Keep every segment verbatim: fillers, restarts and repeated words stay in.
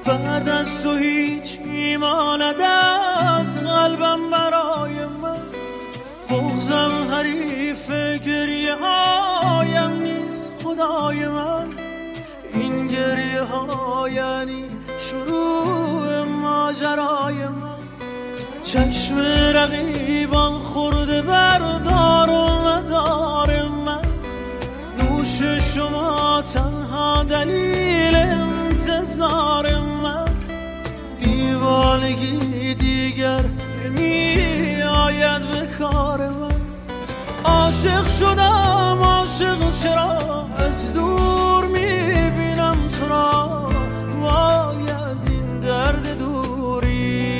بعد از تو هیچ میماند از قلبم برای من. بغضم حریف گریه هایم نیست خدای من. این گریه ها یعنی شروع ماجرای من. چشم رقیبان خورده بردار و مدار من. نوش شما تنها دلیل انتظار من. دیوانگی دیگر نمی آید به کار من. عاشق شدم عاشق چرا از دور میبینم تو را. وای از این درد دوری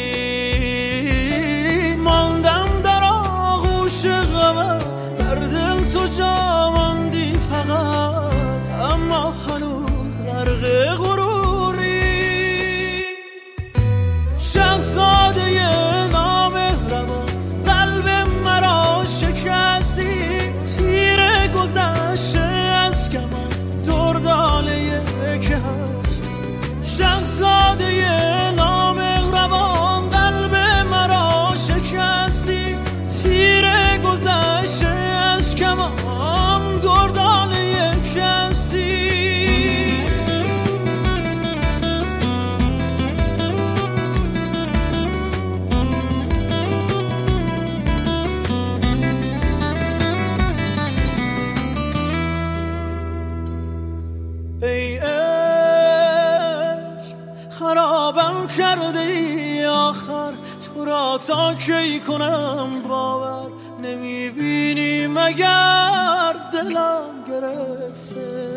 ماندم در آغوش غمت. در دل تو جا ماندی فقط اما هنوز غرق غروری. شهزاده نامهربان قلب مرا شکستی. تیر گذشته از کمان دردانه که هستی. شهزاده نامهربان قلب مرا شکستی. تیر گذشته از کمان دردانه که هستی. ای عشق خرابم کرده ای آخر. تو را تا کی کنم باور. نمیبینی مگر دلم گرفته.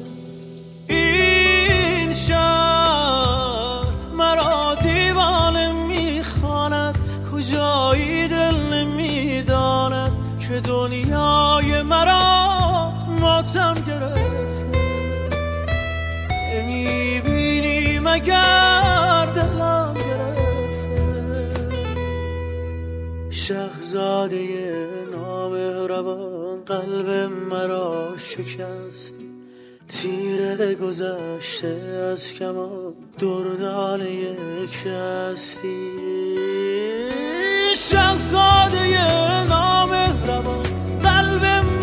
این شهر مرا دیوانه میخواند. کجایی دل نمیداند که دنیای مرا ماتم گرفته. نمیبینی مگر دلم گرفته. شهزاده نامهربان قلب مرا شکستی. تیر گذشته از کمان دردانه یک هستی. شهزاده نامهربان قلب